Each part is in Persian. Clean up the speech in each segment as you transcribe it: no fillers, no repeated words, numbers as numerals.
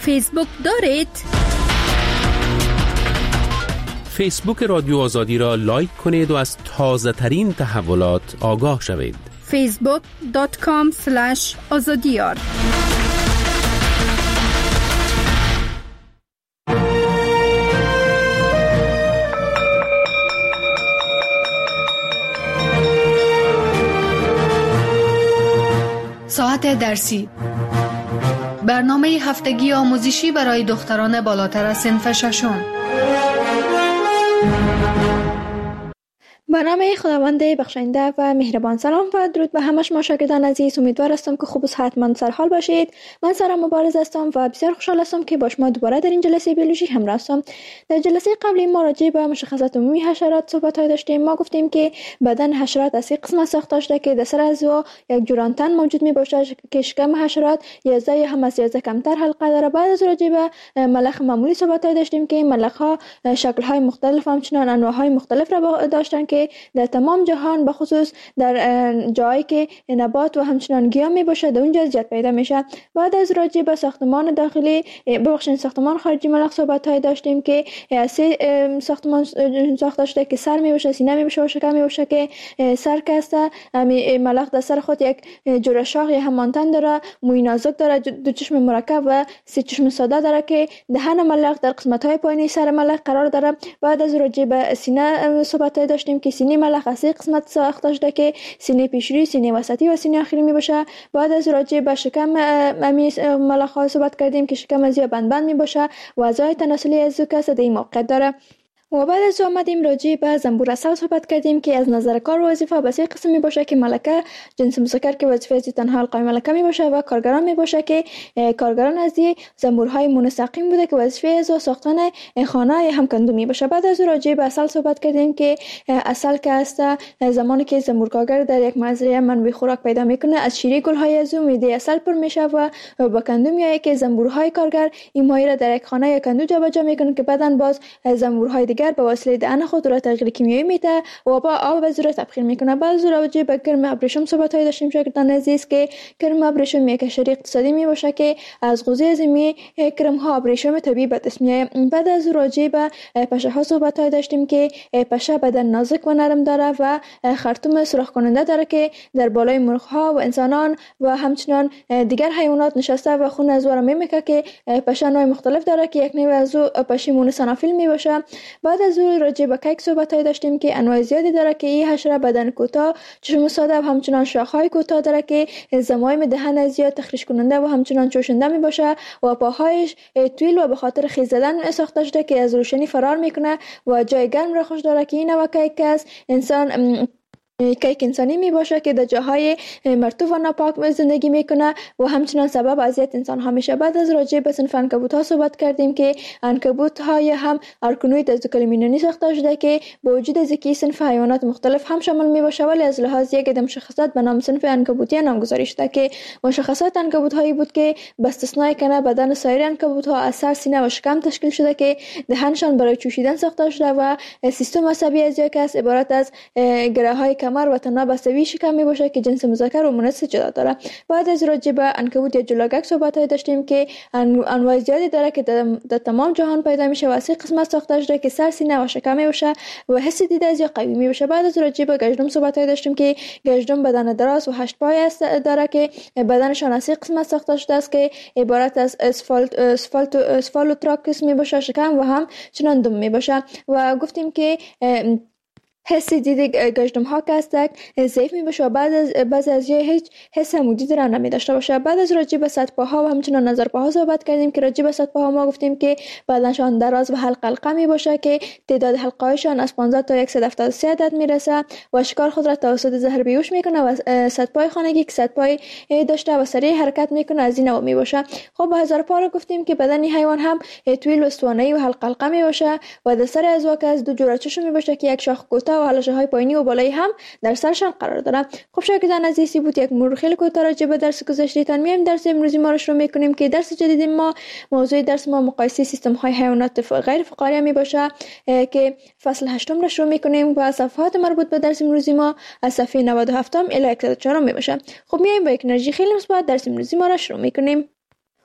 فیسبوک دارید؟ فیسبوک رادیو آزادی را لایک کنید و از تازه ترین تحولات آگاه شوید. facebook.com/azadiyar ساعت درسی، برنامه هفتگی آموزشی برای دختران بالاتر از صنف ششم. به نام خداوند بخشنده و مهربان. سلام و درود به همه شما شاگردان عزیز. امیدوار هستم که خوب و صحتمند سرحال باشید. من سارا مبارز هستم و بسیار خوشحال هستم که با شما دوباره در این جلسه بیولوژی همراه هستم. در جلسه قبلی ما راجع به مشخصات عمومی حشرات صحبت داشتیم. ما گفتیم که بدن حشرات از سه قسمت ساخته شده که در سر اعضا یک جران تن موجود می باشد که شکم حشرات 11 یا هم از 11 کمتر حلقه داره. بعد از راجع به ملخ معمولی صحبت داشتیم که ملخ ها شکل های مختلف همچنان انواع های مختلف را داشتن که در تمام جهان به خصوص در جایی که نبات و همچنان گیاه می باشه در اونجا زیاد پیدا میشه. بعد از راجع به ساختمان داخلی ساختمان خارجی ملخ صحبت های داشتیم که از ساختمان ساخته شده که سر می باشه، سینه می باشه و شکم می باشه که سر کسته ملخ در سر خود یک جوره شاخ یا هم آنتن داره، موی نازک داره، دو چشم مرکب و سه چشم ساده داره که دهن ملخ در قسمت های پایینی سر ملخ قرار داره. بعد از راجع به سینه صحبت داشتیم که سینه ملخ از قسمت ساخته شده که سینه پیشروی، سینه وسطی و سینه آخری می باشه. بعد از راجع به شکم ملخ ها صحبت کردیم که شکم از یا بند می باشه و اعضای تناسلی از کس در این موقعیت داره. و بعد از آمدیم راجع به زنبور عسل صحبت کردیم که از نظر کار و وظیفه به سه قسم می باشه که ملکه جنس مذکر که وظیفه از تنها حلقه ملکه می باشه و کارگران می باشه که کارگران از زنبورهای منسقیم بوده که وظیفه از ساختن خانه یا هم کندو می باشه. بعد از راجع به عسل صحبت کردیم که عسل که است زمانی که زنبور کارگر در یک مزرعه منبع خوراک پیدا میکنه از شیره گل‌های از میده عسل پر میشه و با کندو میایه که زنبورهای کارگر این ماهی را در یک خانه یا کندو جابجا میکنه که بعدن باز زنبورهای دیگر به وسیله دهن خود را تغییر کیمیایی میده و با آب و زور تبخیر میکنه. بعد راجع به کرم ابریشم صحبت های داشتیم شاگردان عزیز که کرم ابریشم یک حشره اقتصادی می باشه که از غذای زمینی کرم ها ابریشم طبیعی به دست میاد. بعد از راجع به پشه ها صحبت های داشتیم که پشه بدن نازک و نرم داره و خرطوم سوراخ کننده داره که در بالای مرغ ها و انسانان و همچنان دیگر حیوانات نشسته و خون از ور میمکه که پشه نوع مختلف داره که یک نوع از پشیمون سنافیل می باشه. بعد از راجع به کیک صحبت های داشتیم که انواع زیادی داره که این حشره بدن کوتاه، چشم ساده و همچنان شاخهای کوتاه داره که زمایم دهن زیاد تخریش کننده و همچنان چوشنده می باشه و پاهایش طویل و به خاطر خیز زدن ساخته شده که از روشنی فرار میکنه و جای گرم را خوش داره که این نوع کیک است انسان کیک انسانی می باشه که در جاهای مرطوب و ناپاک زندگی میکنه و همچنان سبب اذیت انسان ها میشه. بعد از راجع به صنف عنکبوت ها صحبت کردیم که عنکبوت های هم آرکنوید از کلمینونی ساخته شده که با وجود از که صنف حیوانات مختلف هم شامل می باشه ولی از لحاظ یک عده مشخصات به نام صنف عنکبوتی نامگذاری شده که مشخصات عنکبوت هایی بود که به استثنای کنه بدن سایر عنکبوت ها از سر، سینه و شکم تشکیل شده که دهنشان برای چوشیدن ساخته شده و سیستم عصبی از یک است عبارت از گره های کمر و تناب عصبی شکم می باشه که جنس مذکر و مؤنث جدا داره. بعد از راجع به عنکبوت یا جلاگک صحبت داشتیم که انواع زیادی داره که در تمام جهان پیدا میشه و از قسمت ساخته شده که سر، سینه و شکم می باشه و حس دیده از یا قوی می باشه. بعد از راجع به گژدم صحبت داشتیم که گژدم بدن دراز و 8 پای است داره که بدنشان از قسمت ساخته شده است که عبارت از اسفالوتراکس می باشه، شکم و هم چنان دم می باشه و گفتیم که حس دید گژدم ها که هستند ضعیف می باشه و بعضی از هیچ حس عمودی را نمی داشته باشه. بعد از راجع به سطح‌پاها و همچنان نظرپاها صحبت کردیم که راجع به سطح‌پاها ما گفتیم که بدنشان دراز و حلقه می باشه که تعداد حلقه‌هایشان از 15 تا 173 عدد میرسه و شکار خود را توسط زهر بیهوش میکنه و سطح‌پای خانگی که سطح‌پای داشته و سریع حرکت میکنه از این نوع می باشه. خب به هزار پا گفتیم که بدن حیوان هم طویل و اسطوانه‌ای و حلقه می باشه و در سر اعضا که از دو جوره چشم می باشه که یک شاخ کوتاه و حلقه های پایینی و بالایی هم در سرشان قرار دارن. خب شاگردان عزیزی بود یک مرور خیلی کوتاه راجع به درس گذشته‌تان میایم درس امروزی ما رو شروع میکنیم که درس جدید ما موضوع درس ما مقایسه سیستم های حیوانات غیر فقاریه می باشه که فصل 8 را شروع میکنیم و صفحات مربوط به درس امروزی ما از صفحه 97 الی 104 می باشه. خب میایم با یک انرژی خیلی مثبت درس امروزی ما را شروع میکنیم.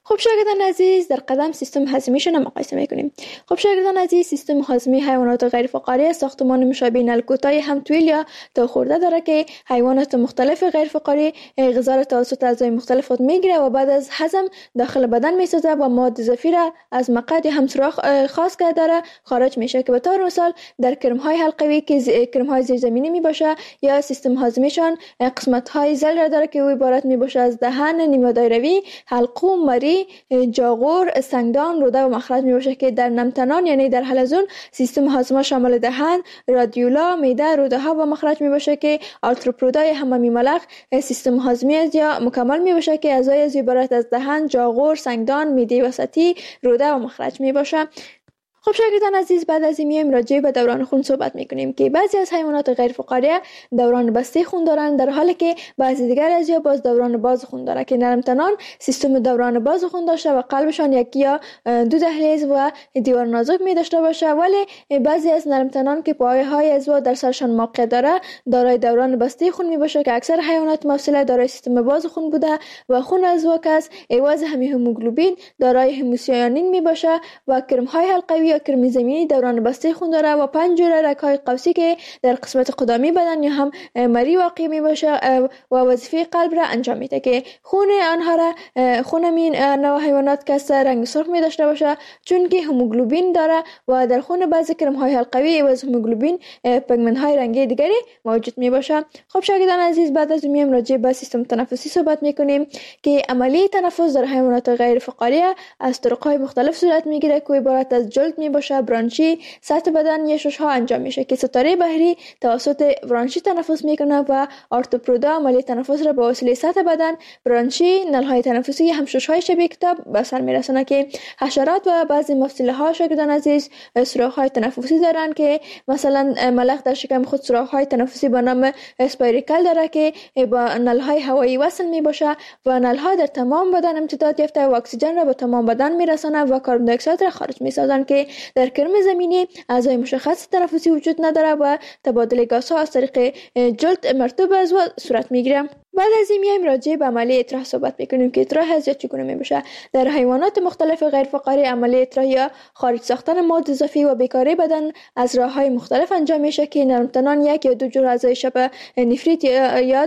خب شاگردان عزیز، در قدم سیستم هاضمه‌شان مقایسه می‌کنیم. خب شاگردان عزیز، سیستم هاضمه حیوانات غیر فقاری ساختمان مشابه نلکوتای همطویل یا تاخورده داره که حیوانات مختلف غیر فقاری غذا را توسط اعضای مختلف خود میگیره و بعد از هضم داخل بدن میسازه و مواد اضافی را از مقعد هم سوراخ خاص که داره خارج میشه، که به طور مثال در کرم‌های حلقوی که کرم‌های زیرزمینی میباشه یا سیستم هاضمه‌شان قسمت‌های ضلع را داره که عبارت میباشه از دهن نیمه دایروی، حلقوم، مری، جاغور، سنگدان، روده و مخرج میباشه که در نمتنان یعنی در حلزون سیستم هاضمه شامل دهن، رادیولا، معده، روده ها و مخرج میباشه که آرتروپودای حمامی ملخ سیستم هاضمه یا مکمل میباشه که اعضای از عبارت از دهن، جاغور، سنگدان، معده وسطی، روده و مخرج میباشه. خب شاگردان عزیز، بعد از این میایم راجع به دوران خون صحبت میکنیم که بعضی از حیوانات غیر فقاری دوران بسته خون دارن، در حالی که بعضی دیگر از یا باز دوران باز خون داره که نرمتنان سیستم دوران باز خون داشته و قلبشان یکی یا دو دهلیز و دیوار نازک می داشته باشه، ولی بعضی از نرمتنان که پایه‌های عضو در سرشان موقع داره دارای دوران بسته خون می باشه که اکثر حیوانات مفصله دارای سیستم باز خون بوده و خون عضو که از عوض همین هموگلوبین دارای هموسیانین می باشه و کرم‌های حلقوی یا کرم زمینی دوران بسته خون داره و 5 جوره رگ‌های قوسی که در قسمت قدامی بدن یا هم مری واقع می باشه و وظیفه قلب را انجام میده که خون آنها را خون این نوع حیوانات که رنگ سرخ می داشته باشه چون که هموگلوبین داره و در خون بعضی کرم‌های حلقوی عوض هموگلوبین پیگمنت‌های رنگی دیگری موجود می باشه. خب شاگردان عزیز، بعد از میایم راجع به سیستم تنفسی صحبت میکنیم که عملیه تنفس در حیوانات غیر فقاری از طرق‌های مختلف صورت میگیره که عبارت از جلد می باشه، برانشی، سطح بدن یا شش‌ها انجام میشه که ستاره بحری توسط برانشی تنفس میکنه و آرتوپودا عملیه تنفس را به وسیله سطح بدن، برانشی، نل‌های تنفسی هم شش‌های شبیه کتاب به سر میرسونه که حشرات و بعضی مفصل‌ها شاگردان عزیز سوراخ‌های تنفسی دارن که مثلا ملخ در شکم خود سوراخ‌های تنفسی به نام اسپایریکل داره که با نل‌های هوایی وصل میباشه و نل‌ها در تمام بدن امتداد یافته و اکسیژن را به تمام بدن میرسونه و کاربن دی اکساید را خارج میسازن که در کرم زمینی اعضای مشخص تنفسی وجود نداره و تبادل گازها از طریق جلد مرطوب عضو صورت میگیره. بعد از این میایم راجع به عملیه اطراح صحبت میکنیم که اطراح از چگونه میشه. در حیوانات مختلف غیر فقاری عملیه اطراح یا خارج ساختن مواد اضافی و بیکاری بدن از راههای مختلف انجام میشه که نرمتنان یک یا دو جور اعضای شبه نفریت یا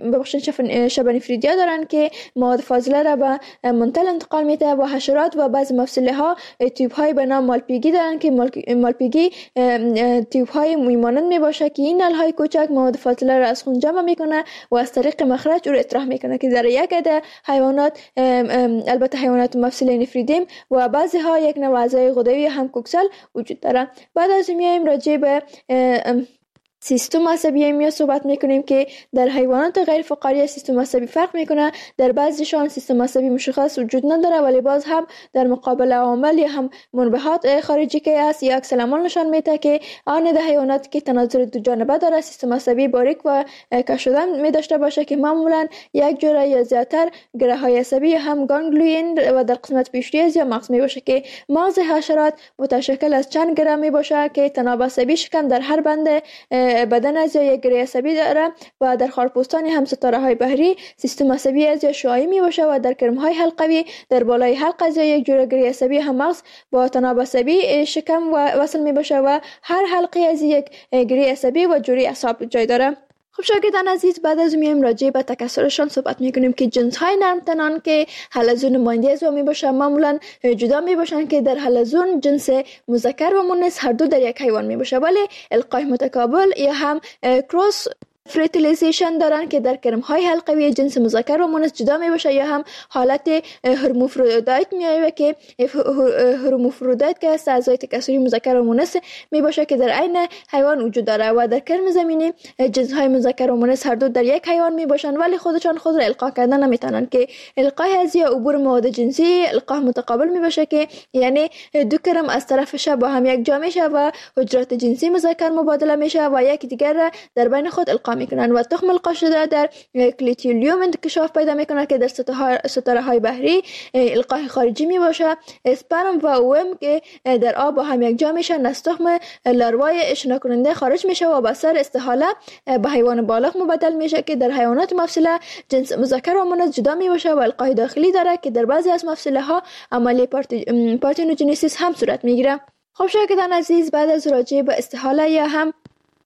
شبه نفریت یا دارن که مواد فاضله را به منتل انتقال میده و حشرات و بعضی مفصله ها تیوب های به نام مالپیگی دارن که مالپیگی تیوب های میمانند میباشه که این نل های کوچک مواد فاضله را از خون جمع میکنه و از طریق مخرج رو اطراح میکنه که در یک عده حیوانات البته حیوانات مفصل نفریدیم و بعضی ها یک نوع اعضای غدوی هم کوکسل وجود داره. بعد از میایم راجع به سیستم عصبی ایمنی صحبت میکنیم که در حیوانات غیر فقاری سیستم عصبی فرق میکنه. در بعضیشان سیستم عصبی مشخص وجود نداره ولی باز هم در مقابل عوامل یا هم منبعات خارجی که است یا عکس العمل نشان میده که آن ده حیوانات که تناظر دو جانبه داره سیستم عصبی باریک و کش شدن می داشته باشه که معمولا یک جوره یا زیاتر گره های عصبی یا هم گانگلیون و در قسمت پیشری از یا مغز می باشه که مغز حشرات متشکل از چند گره می باشه که تناب عصبی شکم در هر بند بدن از یک گره عصبی داره و در خارپوستان هم ستاره های بحری سیستم عصبی از شعاعی می باشه و در کرم های حلقوی در بالای حلق از یک جوره گره عصبی هم مغز با تناب عصبی شکم و وصل می باشه و هر حلقه از یک گره عصبی و جوری اعصاب جای داره. خب شاگردان عزیز، بعد از میایم راجع به تکثرشان صحبت میکنیم که جنس های نرمتنان که حلزون نماینده از می باشن معمولا جدا می باشن که در حلزون جنس مذکر و مؤنث هر دو در یک حیوان می باشه ولی القای متقابل یا هم کروس فرتیلیزیشن دارن که در کرم های حلقوی جنس مذکر و مؤنث جدا می باشه یا هم حالت هرمافرودیت میایه که هرمافرودیت که است اعضای تکثری مذکر و مؤنث می باشه که در عین حیوان وجود داره و در کرم زمینی جنس های مذکر و مؤنث هر دو در یک حیوان می باشن ولی خودشان خود را القا کردن نمیتونن که القای از یا عبور مواد جنسی القا متقابل می باشه که یعنی دو کرم از طرف شب با هم یک جا میشه و حجرات جنسی مذکر مبادله میشه و یک دیگر در بین خود القا القا میکنن و تخم القا شده در کلیتیلیوم انکشاف پیدا میکنه که در ستاره های بحری القای خارجی می باشه. اسپرم و اوم که در آب با هم یک جا میشن از تخم لاروای شنا کننده خارج میشه و به سر استحاله به حیوان بالغ مبدل میشه که در حیوانات مفصله جنس مذکر و مؤنث جدا می باشه و القای داخلی داره که در بعضی از مفصله ها عملی پارتنوجنسیس هم صورت میگیره. خب شاگردان عزیز، بعد از راجع به استحاله یا هم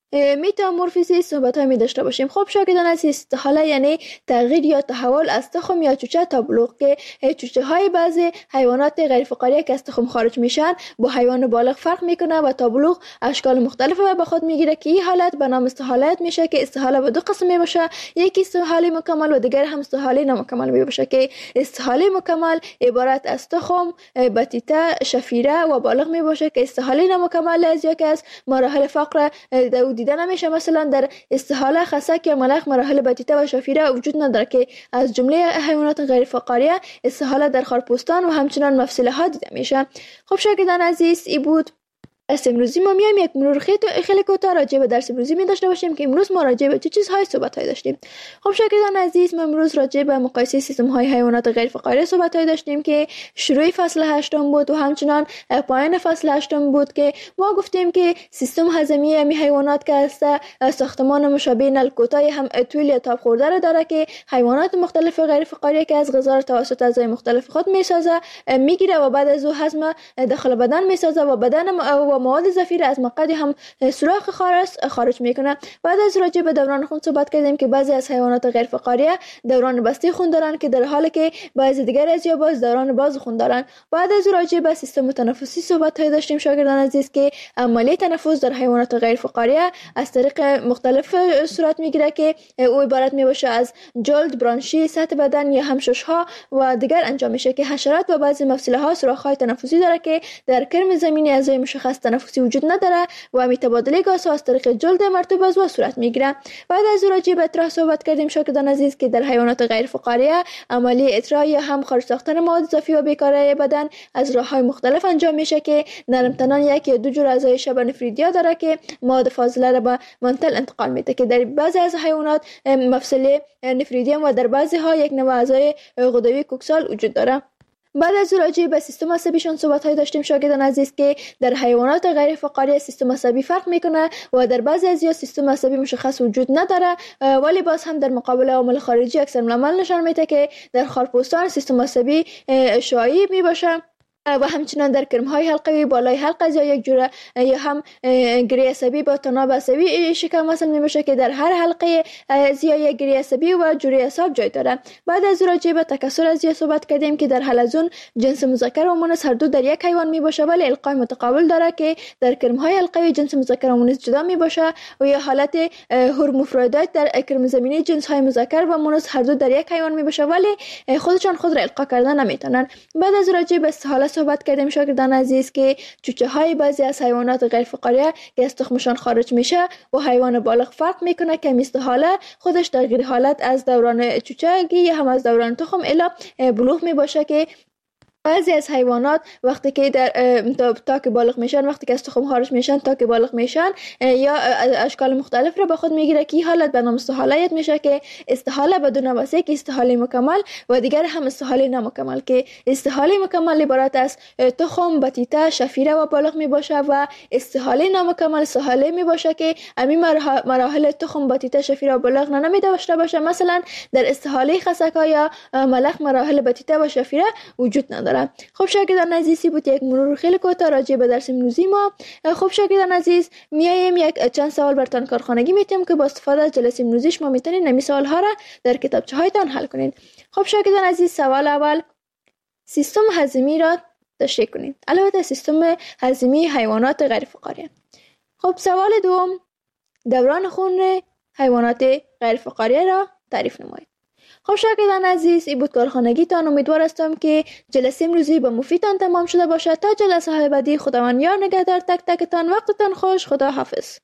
میتامورفیزم صحبت می داشته باشیم. خب شاگردان عزیز، استحاله یعنی تغییر یا تحول از تخم یا چوچه تا بلوغ که چوچه های بعضی حیوانات غیر فقاریه که از تخم خارج میشن با حیوان بالغ فرق میکنه و تا بلوغ اشکال مختلف به خود میگیره که این حالت به نام استحاله میشه که استحاله به دو قسم می باشه، یکی استحاله مکمل و دیگر هم استحاله نامکمل می باشه که استحاله مکمل عبارت از تخم، بطیطه، شفیره و بالغ می باشه که استحاله نامکمل از یکی از مراحل فقر دیده نمیشه. مثلا در استحاله خسک یا ملخ مراحل بطیطه و شفیره وجود نداره که از جمله حیوانات غیر فقاریه استحاله در خرپوستان و همچنان مفصله ها دیده میشه. خب شاگردان عزیز، ای بود درس امروزی. ما میایم یک مرور خیلی کوتاه راجع به درس امروزی می داشته باشیم که امروز ما راجع به چه چیزهای صحبت‌های داشتیم. خب شاگردان عزیز، ما امروز راجع به مقایسه سیستم‌های حیوانات غیر فقاریه صحبت‌های داشتیم که شروع فصل 8 بود و همچنان پایان فصل 8 بود که ما گفتیم که سیستم هضمی حیوانات که است ساختمان مشابه نل کوتاه هم طول یا تاب خورده را داره که حیوانات مختلف غیر فقاریه که از غذا را توسط اعضای مختلف خود میسازه میگیره و بعد از او هضم داخل بدن میسازه و بدن و مواد ضفیر از مقعد هم سوراخ خارج میکنه. بعد از راجع به دوران خون صحبت کردیم که بعضی از حیوانات غیر فقاریه دوران بسته خون دارن که در حالی که بعضی دیگر از یا باز دوران باز خون دارن. بعد از راجع به سیستم تنفسی صحبت داشتیم شاگردان عزیز که عملیه تنفس در حیوانات غیر فقاریه از طریق مختلف صورت میگیره که او عبارت میباشه از جلد، برانشی، سطح بدن یا هم ششها و دیگر انجام میشه که حشرات و بعضی مفصله ها سوراخ‌های تنفسی داره که در کرم زمینی اعضای مشخص تنفسی وجود نداره و می تبادله گاز از طریق جلد مرطوب از او صورت میگیره. بعد از راجع به اطراح صحبت کردیم شاگردان عزیز که در حیوانات غیر فقاریه عملیه اطراح یا هم خارج ساختن مواد اضافی و بیکاره بدن از راه‌های مختلف انجام میشه که نرم تنان یک یا دو جور اعضای شبه نفریدیا داره که مواد فاضله را به منتل انتقال میده که در بعضی از حیوانات مفصل نفریدیم و در بعضی ها یک نوع اعضای غدوی کوکسال وجود داره. بعد از راجع به سیستم عصبیشون صحبت‌های داشتیم شاگردان عزیز که در حیوانات غیر فقاریه سیستم عصبی فرق میکنه و در بعضی از سیستم عصبی مشخص وجود نداره ولی باز هم در مقابل عوامل خارجی اکثر العمل نشان میده که در خرپوستان سیستم عصبی شایع میباشه و همچنان در کرم‌های حلقوی بالای حلقه یا یک جوره یا هم گری عصبی با تناب عصبی شکم وصل میشه که در هر حلقه زیای گری عصبی و جوره اعصاب جای داره. بعد از راجع به تکثر ازیا صحبت کردیم که در حلزون جنس مذکر و مؤنث هر دو در یک حیوان میباشه ولی القای متقابل داره که در کرم‌های حلقوی جنس مذکر و مؤنث جدا میباشه و یا حالت هرمافرودیت در کرم زمینی جنس‌های مذکر و مؤنث هر دو در یک حیوان میباشه ولی خودشان خود را القا کردن نمیتونن. بعد از راجع به استحاله صحبت کردیم شاگردان عزیز که چوچه های بعضی از حیوانات غیر فقاریه که از تخمشان خارج میشه و حیوان بالغ فرق میکنه که استحاله خودش تغییر حالت از دوران چوچگی یا هم از دوران تخم الی بلوغ میباشه که بعضی از حیوانات وقتی که در تا که بالغ میشن وقتی که از تخم خارج میشن تا که بالغ میشن یا اشکال مختلف را به خود میگیره که این حالت به نام استحاله میشه که استحاله بدون واسه که استحاله مکمل و دیگر هم استحاله نامکمل که استحاله مکمل عبارت از تخم، بطیطه، شفیره و بالغ میباشه و استحاله نامکمل استحاله میباشه که همین مراحل تخم، بطیطه، شفیره و بالغ نمیده باشه. مثلا در استحاله خسکا یا ملخ مراحل بطیطه و شفیره وجود نداره. خب شاگردان عزیزی بود یک مرور خیلی کوتاه راجع به درس امروزی ما. خب شاگردان عزیز میایم یک چند سوال براتون کارخانگی میتیم که با استفاده از جلسه امروزی شما میتونید نمی سوال ها را در کتابچه هایتان حل کنید. خب شاگردان عزیز، سوال اول سیستم هضمی را تشریح کنید. البته سیستم هضمی حیوانات غیر فقاریه. خب سوال دوم دوران خون حیوانات غیر فقاریه را تعریف نمایید. خب شاگردان عزیز، این بود کارخانگیتان. امیدوار هستم که جلسه امروزی با مفیدتان تمام شده باشد. تا جلسه های بعدی خداوند یار نگهدار تک تکتان. وقتتان خوش. خدا حافظ.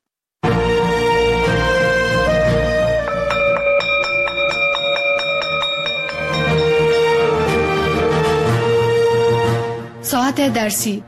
ساعت درسی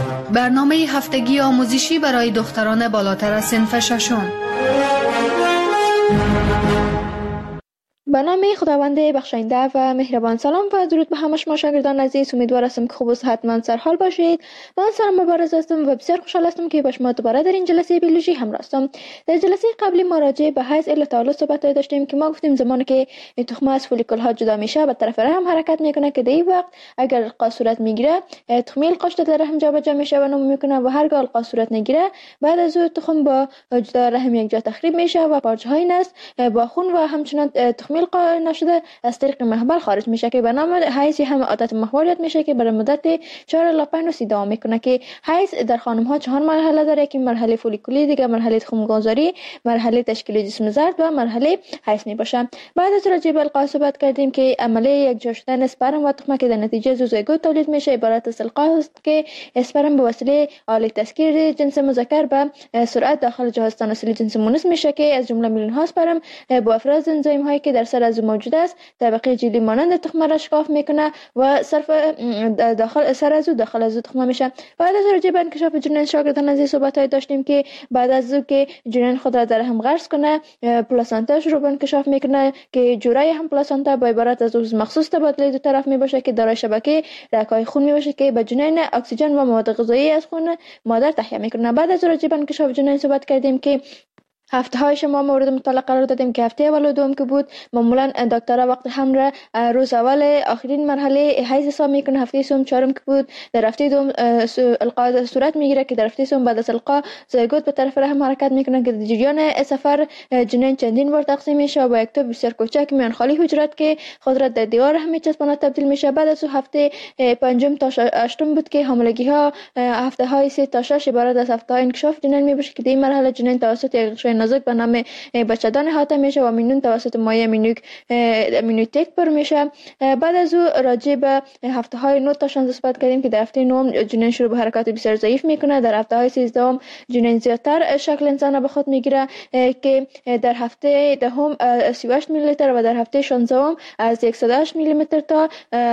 برنامه هفتگی آموزشی برای دختران بالاتر از صنف ششم. به نام خداوند بخشاینده و مهربان. سلام و درود به همه شما شاگردان عزیز. امیدوار هستم که خوب و صحتمند سرحال باشید. من سرم مبارز هستم و بسیار خوشحال هستم که با شما دوباره در این جلسه بیولوژی همراه هستم. در جلسه قبلی ما راجع به حیض الی تعالج صحبت داشتیم که ما گفتیم زمانی که این تخمه از فولیکول ها جدا میشه به طرف رحم حرکت میکنه که در این وقت اگر القا صورت میگیره تخمه القاش در رحم جابجا میشه و نمو میکنه و هرگاه القا صورت نگیره بعد از او تخم با جدا رحم یک جا تخریب میشه و پارچه های نست با خون و همچنان تخمه القا نشده از طریق محبل خارج میشه که به نام حیض هم عادت محوریت میشه که برای مدت 4 الی 5 روز دوام میکنه که حیض در خانم ها 4 مرحله داره که مرحله فولیکولی، دیگه مرحله تخم گذاری، مرحله تشکیل جسم زرد و مرحله حیض میباشه. بعد از راجع به القا صحبت کردیم که عملیه یک جا شدن اسپرم و تخمه که در نتیجه زوزیگوت تولید میشه عبارت از القا است که اسپرم به وسیله آله تسکیر جنس مذکر به سرعت داخل جهاز تناسلی جنس مؤنث میشه که از جمله میلیون ها اسپرم با افراز انزیم هایی که در سر از موجود است طبقه جلی مانند تخمه را شکاف میکنه و صرف داخل سر از تخمه میشه. بعد از راجع به انکشاف جنین شاگردان عزیز صحبت داشتیم که بعد از او که جنین خود را در رحم غرس کنه پلاسانتاش رو به انکشاف میکنه که جورای هم پلاسانتا با عبارت از عضو مخصوص تبادله دو طرف میباشه که دارای شبکه رگ‌های خون میباشه که به جنین اکسیژن و مواد غذایی از خون مادر تهیه میکنه. بعد از راجع به انکشاف جنین صحبت کردیم که هفته های شما مورد مطالعه قرار دادیم که هفته اول و دوم که بود معمولا دکترها وقت حمل روز اول آخرین مرحله حیض حساب میکنه. هفته سوم چهارم که بود در هفته دوم القا صورت میگیره که در هفته سوم بعد از القا زایگوت به طرف رحم حرکت میکنه که در جریان سفر جنین چندین بار تقسیم میشه و با یک توپ بسیار کوچک میان خالی حجرات که خود را در دیوار رحم میچسباند تبدیل میشه. بعد از هفته پنجم تا هشتم بود که حاملگی ها هفته های 3 تا 6 عبارت از هفته های انکشاف جنین میباشه که در این مرحله جنین توسط یک نازک به نام بچه‌دان احاطه میشه و مینون توسط مایع امینوتیک پر میشه. بعد از او راجع به هفته های 9 تا 16 صحبت کردیم که در هفته 9 جنین شروع به حرکات بسیار ضعیف میکنه. در هفته های 13 جنین زیادتر شکل انسان به خود میگیره که در هفته دهم 38 میلی لیتر و در هفته 16 از 108 میلی متر تا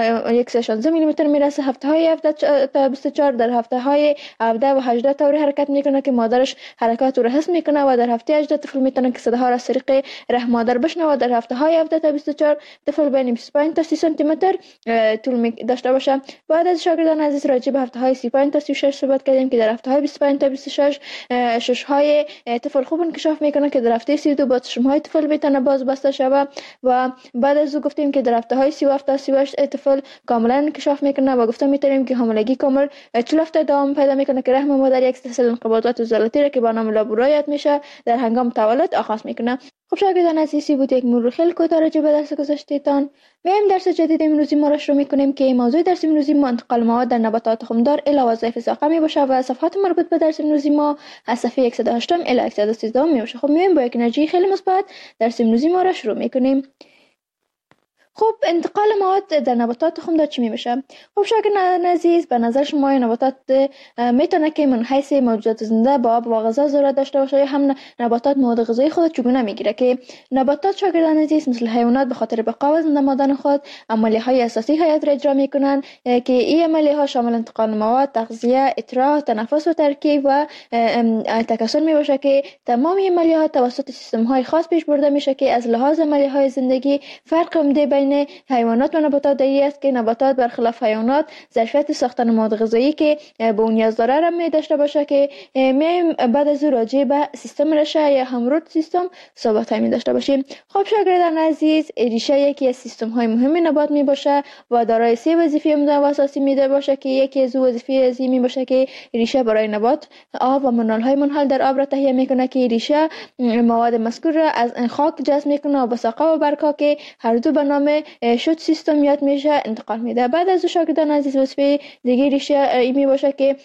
116 میلی متر میرسه. هفته های 17 تا 24 در هفته های 17 و 18 طوری حرکت میکنه که مادرش حرکات رو حس میکنه و در هفته 18 طفل میتونه که صداها را از طریق رحم مادر بشنوه. در هفته های 17 تا 24 طفل بین 25 تا 30 سانتی متر طول داشته باشه. بعد از شاگردان عزیز راجع به هفته های 35 تا 36 صحبت کردیم که در هفته های 25 تا 26 شش های طفل خوب انکشاف میکنه که در هفته 32 با چشم های طفل میتونه باز بسته شوه و بعد از او گفتیم که در هفته های 37 تا 38 طفل کاملا انکشاف میکنه و گفتم میتونیم که حاملگی کامل 40 هفته دوام پیدا میکنه که رحم مادر یک سلسله انقباضات عضلاتی را که با نام لابورایت میشه در هنگام تولد آغاز میکنه. خب شاگردان عزیزی بود یک مرور خیلی کوتاه راجع به درس گذشتهتان. میایم درس جدید امروزی ما را شروع میکنیم که موضوع درس امروزی ما انتقال مواد در نباتات تخمدار الی وظایف ساقه میباشه و صفحات مربوط به درس امروزی ما از صفحه 108 الی 113 میباشه. خب میایم با یک انرژی خیلی مثبت درس امروزی ما را شروع میکنیم. خب انتقال مواد در نباتات تخمدار چی میشه؟ خب شاگردان عزیز به نظر شما نباتات میتونه که من حیث موجودات زنده با آب و غذا ضرورت داشته باشه یا هم نباتات مواد غذایی خود چگونه میگیره که نباتات شاگردان عزیز مثل حیوانات به خاطر بقا و زنده ماندن خود عملیه های اساسی حیات را اجرا میکنن که این عملیه ها شامل انتقال مواد، تغذیه، اطراح، تنفس و ترکیب و تکثر میباشه که تمام این عملیه ها توسط سیستم های خاص پیش برده میشه که از لحاظ عملیه های زندگی فرق عمده بین حیوانات و نباتات در این است که نباتات برخلاف حیوانات ظرفیت ساختن مواد غذایی که به اون نیاز داره را می داشته باشه که میایم بعد از راجع به سیستم ریشه یا همرود سیستم صحبت می داشته باشیم. خب شاگردان عزیز ریشه یکی از سیستم های مهم نبات می باشه و دارای 3 وظیفه عمده و اساسی می باشه که یکی از وظیفه ازی می باشه که ریشه برای نبات آب و منال های منحل در آب را تهیه میکنه که ریشه مواد مذکور را از خاک جذب میکنه و به ساقه و برگ‌ها که هر دو به نام شد سیستم یاد میشه انتقال میده. بعد از شاگردان عزیز وظیفه دیگه ریشه می باشه که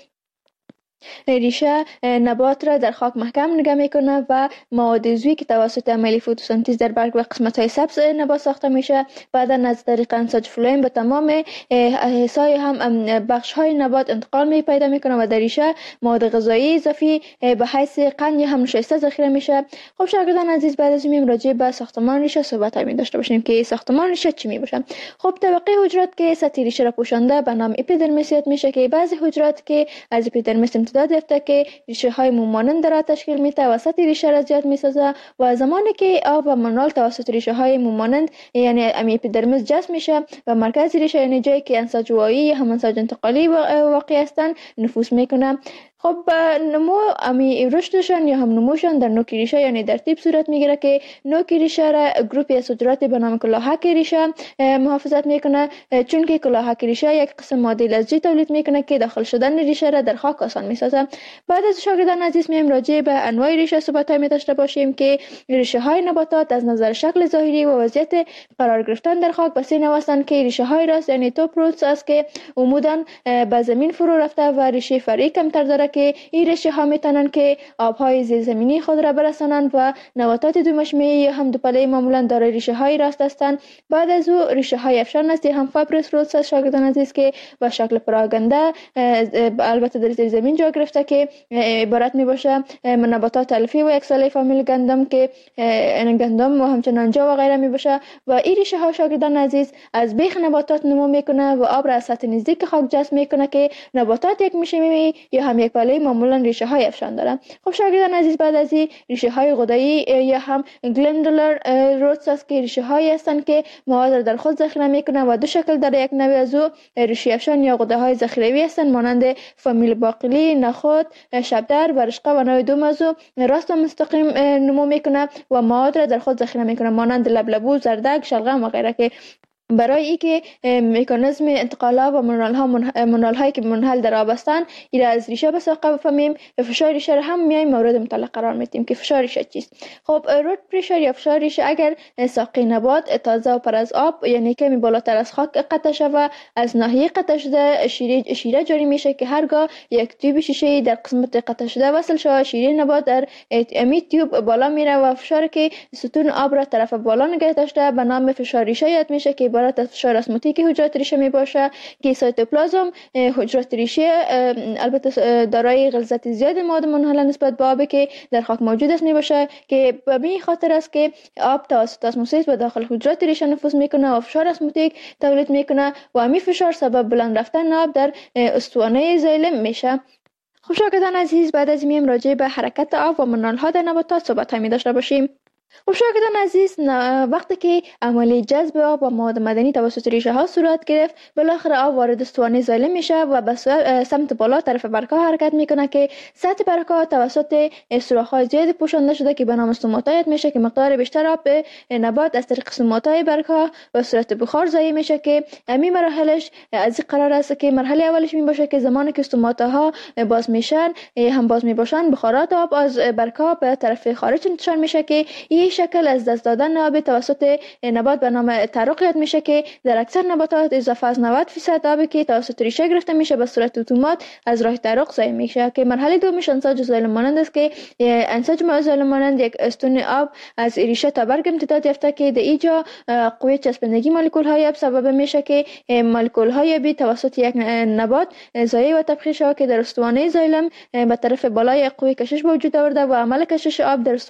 ریشه نبات را در خاک محکم نگه میکنه و مواد عضوی که توسط عملیه فتوسنتز در برگ و قسمت های سبز نبات ساخته میشه بعدا از طریق انساج فلوئم به تمام حصای هم بخش های نبات انتقال می پیدا میکنه و در ریشه مواد غذایی اضافی به حیث قند یا هم نشایسته ذخیره میشه. خب شاگردان عزیز بعد از این راجع به ساختمان ریشه صحبت می داشته باشیم که ساختمان ریشه چی می باشه. خب طبقه حجرات که سطح ریشه را پوشانده به نام اپیدرمیس میشه که بعضی حجرات که از اپیدرمیس امتداد یافته که ریشه های مومانند را تشکیل میده، وسط ریشه را زیاد میسازه و زمانی که آب و منرال توسط ریشه های مومانند یعنی اپیدرمیس جذب میشه و مرکز ریشه یعنی جایی که انساج وایی یا هم انساج انتقالی واقع هستند نفوذ میکنه. خب نمو رشدشان یا هم نموشان در نوک ریشه یعنی در تیپ صورت میگیره که نوک ریشه را گروپی از حجرات به نام کلاهک ریشه محافظت میکنه، چون که کلاهک ریشه یک قسم ماده لزجی تولید میکنه که داخل شدن ریشه را در خاک آسان میسازه. بعد از شاگردان عزیز میایم راجع به انواع ریشه صحبت می داشته باشیم که ریشه های نباتات از نظر شکل ظاهری و وضعیت قرار گرفتن در خاک به سه نوع هستند که ریشه های راست یعنی توپ روتس است که عموداً به زمین فرو رفته و ریشه فرعی کمتر داره که این ریشه ها میتونن که آبهای زیرزمینی خود را برسانند و نباتات دو مشمعی یا هم دو پله‌ای معمولا دارای ریشه های راست هستند. بعد از او ریشه های افشان است هم فایبرس روتس است شاگردان عزیز که به شکل پراگنده البته در زیر زمین جا گرفته که عبارت می باشه نباتات الفی و یک ساله فامیل گندم که گندم و همچنان جا و غیره می باشه و این ریشه ها شاگردان عزیز از بیخ نباتات نمو میکنه و آب را از سطح نزدیک خاک جذب میکنه که نباتات یک مشمعی یا هم یک پله‌ای معمولا ریشه های افشان دارن. خب شاگردان عزیز بعد از این ریشه های غدایی یا هم گلندولر روتس است که ریشه هایی هستند که مواد را در خود ذخیره میکنه و دو شکل داره. یک نوع از او ریشه افشان یا غده های ذخیروی هستند مانند فامیل باقلی، نخود، شبدر و رشقه و نوع دوم از او راست و مستقیم نمو میکنه و مواد را در خود ذخیره میکنه مانند لبلبو، زردک، شلغم و غیره که برای اینکه مکانیزم انتقال و منرال هایی که منحل در آب هستند این را از ریشه به ساقه بفهمیم. فشار ریشه را هم میایم مورد مطالعه قرار میدیم که فشار ریشه چیست. خب روت پرشر یا فشار ریشه اگر ساقه نبات تازه و پر از آب یعنی کمی بالاتر از خاک قطع شود از ناحیه قطع شده شیره جاری میشه که هرگاه یک تیوب شیشه در قسمت قطع شده وصل شود شیره نبات در امی تیوب بالا میره و فشار که ستون آب را طرف بالا نگه داشته به نام فشار ریشه یاد میشه که عبارت از فشار اسموتیک حجرات ریشه می باشه که سایتوپلازم حجرات ریشه البته دارای غلظت زیاد مواد منحل نسبت به آبی که در خاک موجود است می باشه که به این خاطر است که آب توسط اسموسیس به داخل حجرات ریشه نفوذ میکنه و فشار اسموتیک تولید میکنه و همین فشار سبب بلند رفتن آب در استوانه زایلم میشه. خب شاگردان عزیز بعد از میم راجع به حرکت آب و منرال ها در نباتات صحبت می داشته باشیم. خب شاگردان عزیز وقتی که عملیه جذب آب و مواد معدنی توسط ریشه ها صورت گرفت بالاخره آب وارد استوانه زایلم میشه و به سمت بالا طرف برگ ها حرکت میکنه که سطح برگ ها توسط سوراخ های زیاد پوشانده شده که به نام استوماتا یاد میشه که مقدار بیشتر آب به نبات از طریق استوماتای برگ ها به صورت بخار ضایع میشه که همین مراحلش از این قرار است که مرحله اولش می باشه که زمانی که استوماتا ها باز میشن هم باز میباشن بخارات آب از برگ ها به طرف خارج انتشار میشه که این شکل از دست دادن آب توسط نبات به نام تعرق یاد میشه که در اکثر نباتات اضافه از 90% آبی که توسط ریشه گرفته میشه به صورت اتومات از راه تعرق ضایع میشه که مرحله دومش انساج زایلم مانند است که انساج زایلم مانند یک استون آب از ریشه تا برگ امتداد یافته که در اینجا قوه چسبندگی مولکول های آب سبب میشه که مولکول های آبی توسط یک نبات ضایع و تبخیر شود که در استوانه زایلم به طرف بالای قوه کشش به وجود آورده و عمل کشش آب در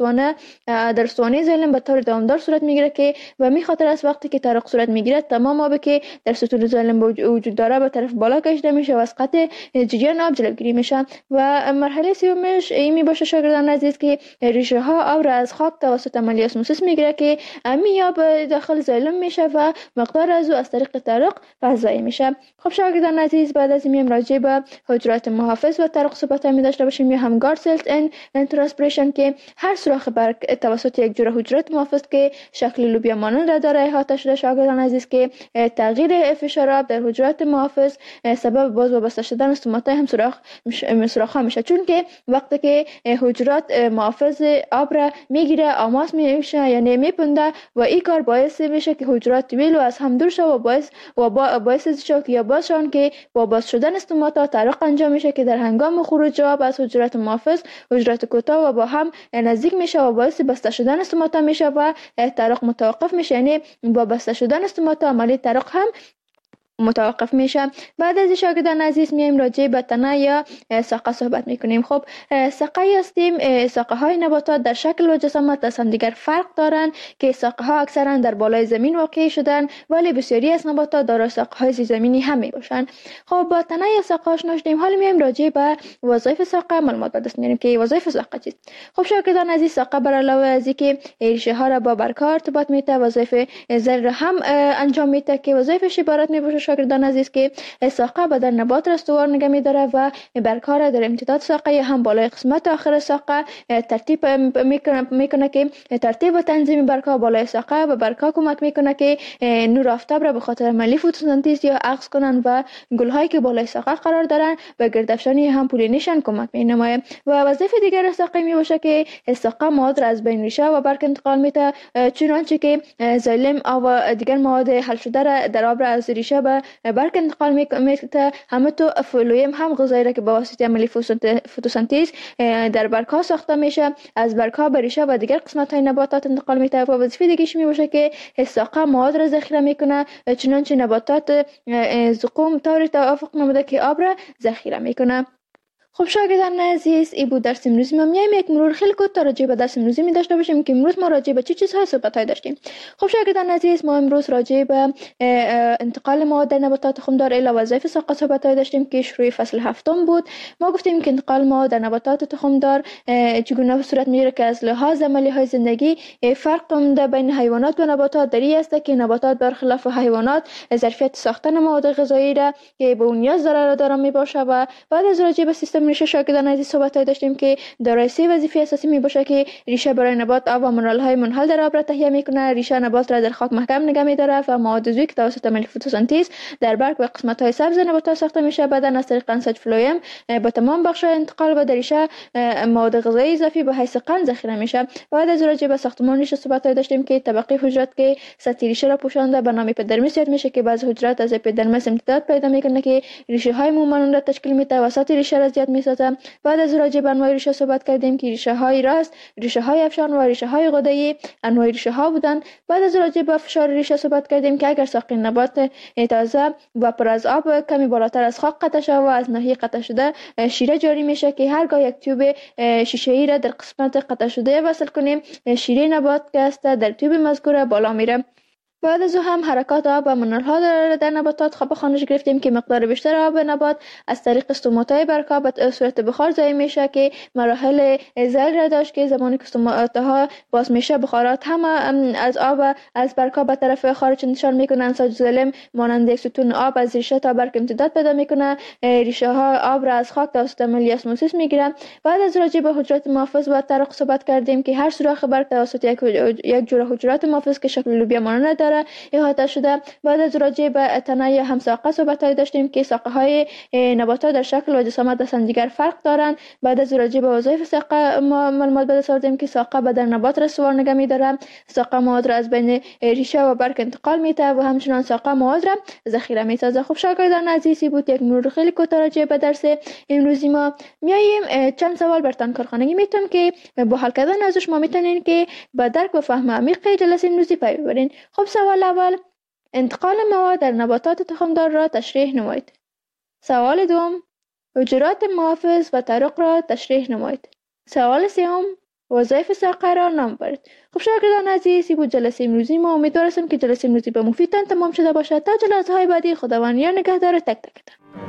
استوانه زایلم به طور دوامدار صورت میگیره که به می خاطر است وقتی که تعرق صورت میگیره تمام آبی که در ستون زایلم وجود داره به طرف بالا کشیده میشه و از قطع جریان آب جلوگیری میشه. و مرحله سومش این می باشه شاگردان عزیز که ریشه ها آب را از خاک توسط عملیه اسموسیس میگیره که امی آب داخل زایلم میشه و مقدار از او از طریق تعرق فضایی میشه. خب شاگردان عزیز بعد از این راجع به حجرات محافظ و تعرق صحبت می داشته باشیم یا هم گارد سلز اند ترانسپیریشن که هر سوراخ برگ توسط یک جور حجرات محافظ که شکل لوبیا مانند را داره احاطه شده شاگردان عزیز که تغییر فشار آب در حجرات محافظ سبب باز و بسته شدن استوماتای هم سوراخ ها میشه چون که وقتی که حجرات محافظ آب را میگیره آماس میشه یعنی میپنده و این کار باعث میشه که حجرات طویل و از هم دور شود و باعث شود که یا باشن که با باز شدن استوماتا تعرق انجام میشه که در هنگام خروج آب از حجرات محافظ حجرات کوتاه و با هم نزدیک میشه و باعث بسته شدن استوماتا میشه و تعرق متوقف میشه یعنی با بسته شدن استوماتا عملیه تعرق هم متوقف میشه. بعد از شاگردان عزیز میایم راجع به تنه یا ساقه صحبت میکنیم. خب ساقه هستیم، ساقه های نباتات در شکل و جسامت از هم دیگر فرق دارند که ساقه ها اکثرا در بالای زمین واقع شدن، ولی بسیاری از نباتات دارای ساقه های زیرزمینی هم میباشند. خب با تنه یا ساقه آشنا شدیم، حالا میایم راجع به وظایف ساقه معلومات به دست میاریم که وظایف ساقه چیست. خب شاگردان عزیز، ساقه بر علاوه از اینکه ریشه ها را با برگ‌ها ارتباط میده، وظایف زر هم انجام میده که وظایفش عبارت میباشه شاگردان عزیز که ساقه بدن نبات را استوار نگه میداره و برگ‌ها را در امتداد ساقه هم بالای قسمت آخر ساقه ترتیب میکنه که ترتیب و تنظیم برگ‌ها بالای ساقه به برگ‌ها کمک میکنه که نور آفتاب را به خاطر عملی فتوسنتز یا عکس کنن و گل‌هایی که بالای ساقه قرار دارن به گردافشانی هم پولینیشن کمک مینماید. و وظیفه دیگر ساقه میباشه که ساقه مواد را از بین ریشه و برگ انتقال میده، چنانچه که زایلم و دیگر مواد حل شده را در آب را از ریشه به برگ انتقال میده. همینطور فلویم هم غذایی را که با واسطه عملی فتوسنتز در برگ‌ها ساخته میشه از برگ‌ها به ریشه و دیگر قسمت‌های نباتات انتقال میده. و وظیفه دیگه‌اش میباشه که ساقه مواد را ذخیره میکنه، چنانچه نباتات زقوم طوری توافق نموده که آب را ذخیره میکنه. خب شاگردان عزیز، این بود درس امروزی ما. میایم یک مرور خیلی کوتاه راجع به درس امروزی می داشته باشیم که امروز ما راجع به چه چیزهای صحبت داشتیم. خب شاگردان عزیز، ما امروز راجع به انتقال مواد در نباتات تخمدار الی وظایف ساقه صحبت داشتیم که شروع فصل هفتم بود. ما گفتیم که انتقال مواد در نباتات تخمدار چگونه صورت میگیره که از لحاظ عملی های زندگی فرق عمده بین حیوانات و نباتات در این است که نباتات برخلاف حیوانات ظرفیت ساختن مواد غذایی را که به اون نیاز داره میباشه. و بعد از راجع به سیستم ریشه شاگردان عزیز صحبت داشتیم که دارای سه وظیفه اساسی میباشه که ریشه برای نبات آب و منرال های منحل در آب را تهیه میکنه، ریشه نبات را در خاک محکم نگه میداره و مواد عضوی که توسط عمل فتوسنتز در برگ و قسمت های سبز نبات ساخته میشه بعدن از طریق انساج فلویم با تمام بخش انتقال و در ریشه مواد غذایی اضافی به حیث قند ذخیره میشه. بعد از راجع به ساختمان ریشه صحبت داشتیم که طبقه حجرات که سطح ریشه را پوشانده به نام اپیدرمیس یاد میشه که بعضی حجرات از اپیدرمیس امتداد پیدا میکنه که ریشه های مومانند را تشکیل میده و سطح ریشه را زیاد میسازه. بعد از راجع به انواع ریشه صحبت کردیم که ریشه های راست، ریشه های افشان و ریشه های غده‌ای انواع ریشه ها بودن. بعد از راجع به فشار ریشه صحبت کردیم که اگر ساق نبات تازه و پر از آب کمی بالاتر از خاک قطع شده و از ناحیه قطع شده شیره جاری میشه که هرگاه یک تیوب شیشه‌ای را در قسمت قطع شده وصل کنیم شیره نبات که است در تیوب مذکور بالا میره. بعد از او هم حرکات آب و منرال‌ها در نباتات خواب خانش گرفتیم که مقدار بیشتر آب نبات از طریق استوماتای برگ‌ها به صورت بخار ضایع میشه که مراحل زل را داشت که زمانی که استوماتاها باز میشه بخارات هم از آب از برگ‌ها به طرف خارج انتشار میکنن. انساج زلم مانند یک ستون آب از ریشه تا برگ امتداد پیدا میکنه. ریشه ها آب را از خاک توسط عملیه اسموسیس میگیرن. بعد از راجع به حجرات محافظ و طرق صحبت کردیم که هر سوراخ برگ توسط یک جوره حجرات محافظ که شکل لوبیا مانند احاطه شده. بعد از راجع به تنه یا همساقه صحبت داشتیم که ساقه های نباتات در شکل و جسامت از هم دیگر فرق دارند. بعد از راجع به وظایف ساقه معلومات به دست آوردیم که ساقه بدن نبات را سوار نگه می‌داره، ساقه مواد را از بین ریشه و برگ انتقال میده و همچنان ساقه مواد را ذخیره میسازه. خب شاگردان عزیزی بود یک مرور خیلی کوتاه راجع به درس امروزی ما. میایم چند سوال براتون کارخانگی میتونم که با حل کردن ازش ما میتونین که به درک و فهم عمیق جلسه امروزی پی ببرین. خب سوال اول، انتقال مواد در نباتات تخمدار را تشریح نمایید. سوال دوم، حجرات محافظ و طرق را تشریح نمایید. سوال سوم، وظایف ساقه را نام برید. خب شاگردان عزیزی بود جلسه امروزی ما. امیدوارم که جلسه امروزی به مفیدتان تمام شده باشد. تا جلسه های بعدی خداوند یار نگهدار تک تکتان.